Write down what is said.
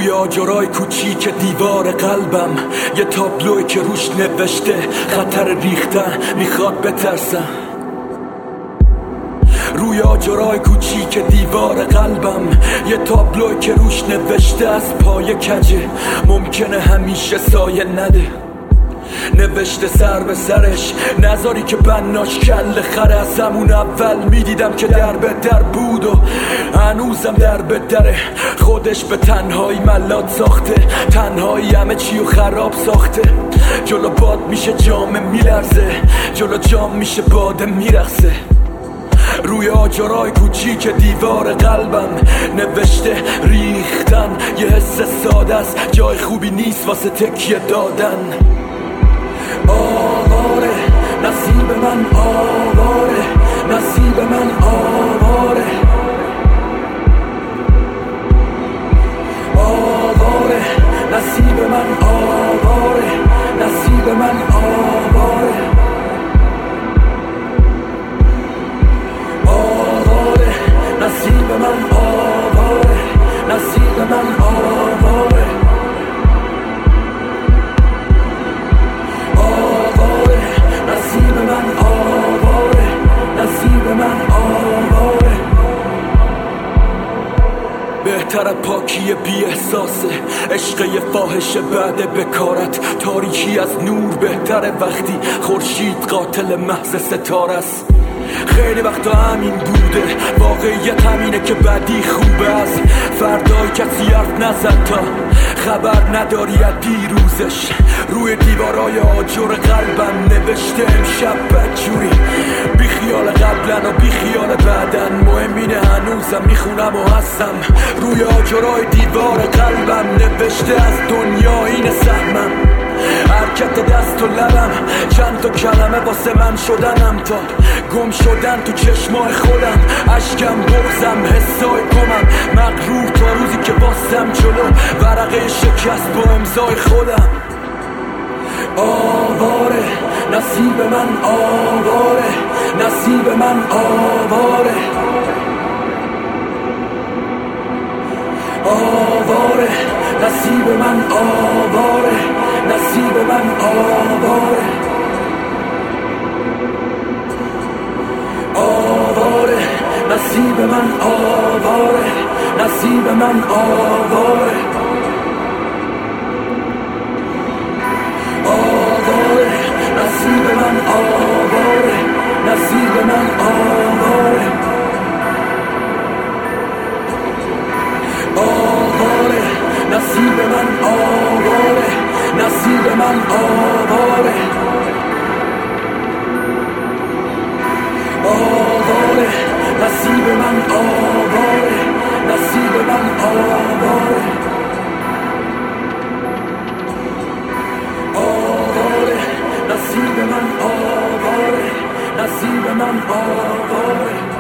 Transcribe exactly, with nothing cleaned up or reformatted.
روی آجرای کوچیک دیوار قلبم یه تابلوی که روش نوشته خطر ریختن، میخواد بترسم. روی آجرای کوچیک دیوار قلبم یه تابلوی که روش نوشته از پای کجه ممکنه همیشه سایه نده. نوشته سر به سرش نذاری که بناش کل خره. از همون اول میدیدم که در به در بود و هنوزم در به دره. خودش به تنهایی ملات ساخته، تنهایی همه چی و خراب ساخته. جلو باد میشه جام میلرزه، جلو جام میشه باده میرخصه. روی آجرای کوچیک دیوار قلبم نوشته ریختن یه حس ساده است، جای خوبی نیست واسه تکیه دادن. آواره نصیب من، آواره نصیب من، آواره آواره نصیب من، آواره نصیب من، آواره آواره نصیب من، آواره نصیب من، آواره نصیب من، آواره نصیب من، آواره. بهتر پاکی بی احساسه، عشق یه فاحشه بعد بکارت. تاریکی از نور بهتره وقتی خورشید قاتل محض ستاره است. خیلی وقتا همین بوده، واقعیت همینه که بدی خوبه. از فردای کسی حرف نزد تا خبر نداری از دیروزش. روی دیوارای آجر قلبم نوشته امشب بدجوری، بی خیال قبلن و بی خیال بعدن. مهم اینه هنوزم میخونم و هستم. روی آجرای دیوار قلبم نوشته از دنیا اینه سهمم. حرکت دست و لبم چند تا کلمه واسه من شدنم، تا گم شدن تو چشمای خودم. عشقم بغزم حسای گمم، مغرور تا روزی که باستم جلو ورقه شکست با امضای خودم. آواره نصیب من، آواره نصیب من، آواره آواره نصیب من، آواره نصیب من، آواره آواره نصیب من، آواره نصیب من، آواره آواره نصیب من، آواره نصیب من، آواره آواره نصیب من، آواره نصیب من، آواره آواره نصیب من، آواره نصیب من، آواره آواره نصیب من، آواره نصیب من، آواره